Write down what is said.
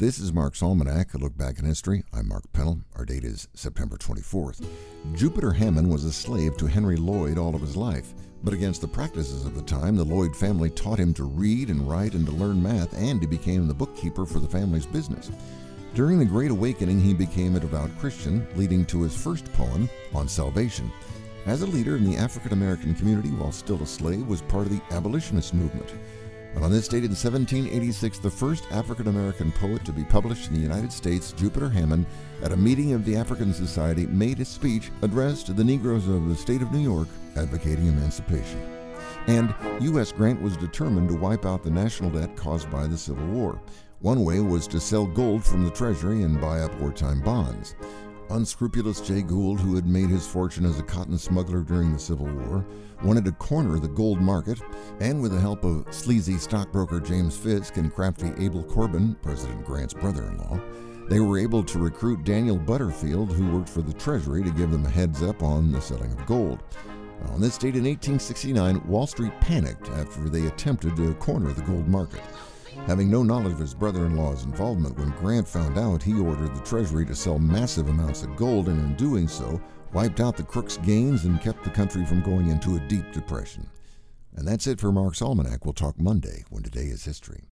This is Mark's Almanac, a look back in history. I'm Mark Pennell. Our date is September 24th. Jupiter Hammond was a slave to Henry Lloyd all of his life, but against the practices of the time, the Lloyd family taught him to read and write and to learn math, and he became the bookkeeper for the family's business. During the Great Awakening, he became a devout Christian, leading to his first poem on salvation. As a leader in the African American community while still a slave, was part of the abolitionist movement. And on this date in 1786, the first African American poet to be published in the United States, Jupiter Hammond, at a meeting of the African Society, made a speech addressed to the Negroes of the state of New York, advocating emancipation. And U.S. Grant was determined to wipe out the national debt caused by the Civil War. One way was to sell gold from the Treasury and buy up wartime bonds. Unscrupulous Jay Gould, who had made his fortune as a cotton smuggler during the Civil War, wanted to corner the gold market, and with the help of sleazy stockbroker James Fisk and crafty Abel Corbin, President Grant's brother-in-law, they were able to recruit Daniel Butterfield, who worked for the Treasury, to give them a heads up on the selling of gold. On this date in 1869, Wall Street panicked after they attempted to corner the gold market. Having no knowledge of his brother-in-law's involvement, when Grant found out, he ordered the Treasury to sell massive amounts of gold, and in doing so, wiped out the crooks' gains and kept the country from going into a deep depression. And that's it for Mark's Almanac. We'll talk Monday, when today is history.